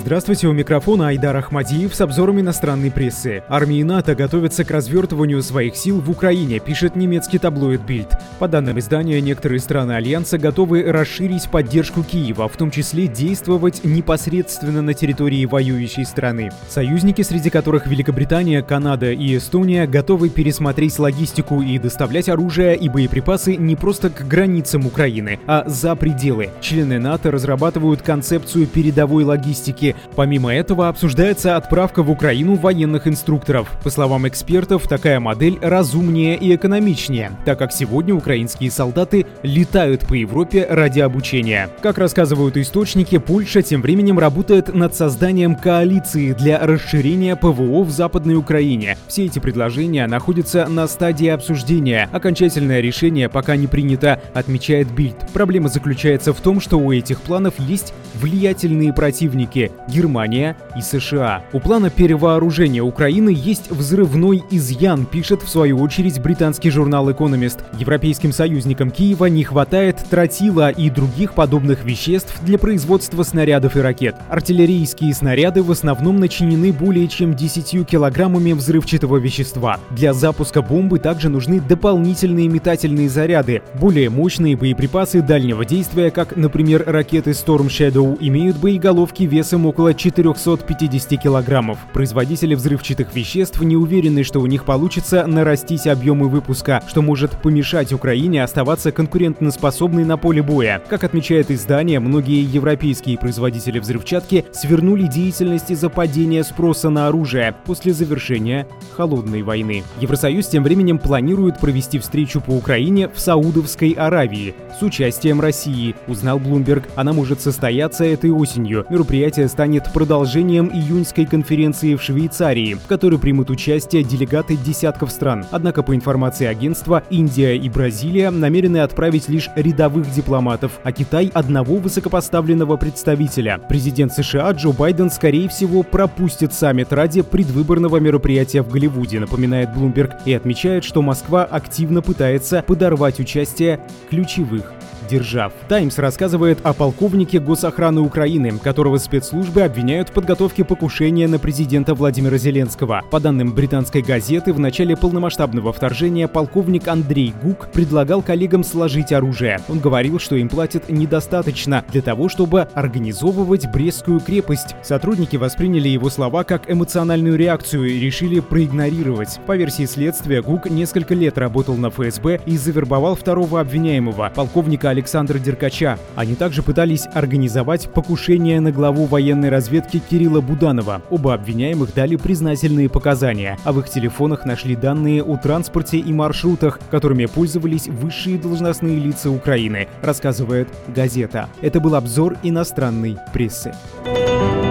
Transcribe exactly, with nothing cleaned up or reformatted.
Здравствуйте, у микрофона Айдар Ахмадиев с обзором иностранной прессы. Армии НАТО готовятся к развертыванию своих сил в Украине, пишет немецкий таблоид Bild. По данным издания, некоторые страны Альянса готовы расширить поддержку Киева, в том числе действовать непосредственно на территории воюющей страны. Союзники, среди которых Великобритания, Канада и Эстония, готовы пересмотреть логистику и доставлять оружие и боеприпасы не просто к границам Украины, а за пределы. Члены НАТО разрабатывают концепцию передовой логистики. Помимо этого, обсуждается отправка в Украину военных инструкторов. По словам экспертов, такая модель разумнее и экономичнее, так как сегодня украинские солдаты летают по Европе ради обучения. Как рассказывают источники, Польша тем временем работает над созданием коалиции для расширения ПВО в Западной Украине. Все эти предложения находятся на стадии обсуждения. Окончательное решение пока не принято, отмечает Bild. Проблема заключается в том, что у этих планов есть влиятельные противники – Германия и США. У плана перевооружения Украины есть взрывной изъян, пишет в свою очередь британский журнал Economist. Европейским союзникам Киева не хватает тротила и других подобных веществ для производства снарядов и ракет. Артиллерийские снаряды в основном начинены более чем десятью килограммами взрывчатого вещества. Для запуска бомбы также нужны дополнительные метательные заряды. Более мощные боеприпасы дальнего действия, как, например, ракеты Storm Shadow, имеют боеголовки весом около четырехсот пятидесяти килограммов. Производители взрывчатых веществ не уверены, что у них получится нарастить объемы выпуска, что может помешать Украине оставаться конкурентоспособной на поле боя. Как отмечает издание, многие европейские производители взрывчатки свернули деятельность из-за падения спроса на оружие после завершения холодной войны. Евросоюз тем временем планирует провести встречу по Украине в Саудовской Аравии с участием России, узнал Bloomberg. Она может состояться этой осенью. Мероприятие станет продолжением июньской конференции в Швейцарии, в которой примут участие делегаты десятков стран. Однако, по информации агентства, Индия и Бразилия намерены отправить лишь рядовых дипломатов, а Китай — одного высокопоставленного представителя. Президент США Джо Байден, скорее всего, пропустит саммит ради предвыборного мероприятия в Голливуде, напоминает Bloomberg, и отмечает, что Москва активно пытается подорвать участие ключевых держав. Таймс рассказывает о полковнике госохраны Украины, которого спецслужбы обвиняют в подготовке покушения на президента Владимира Зеленского. По данным британской газеты, в начале полномасштабного вторжения полковник Андрей Гук предлагал коллегам сложить оружие. Он говорил, что им платят недостаточно для того, чтобы организовывать Брестскую крепость. Сотрудники восприняли его слова как эмоциональную реакцию и решили проигнорировать. По версии следствия, Гук несколько лет работал на эф эс бэ и завербовал второго обвиняемого, полковника Александра Деркача. Они также пытались организовать покушение на главу военной разведки Кирилла Буданова. Оба обвиняемых дали признательные показания, а в их телефонах нашли данные о транспорте и маршрутах, которыми пользовались высшие должностные лица Украины, рассказывает газета. Это был обзор иностранной прессы.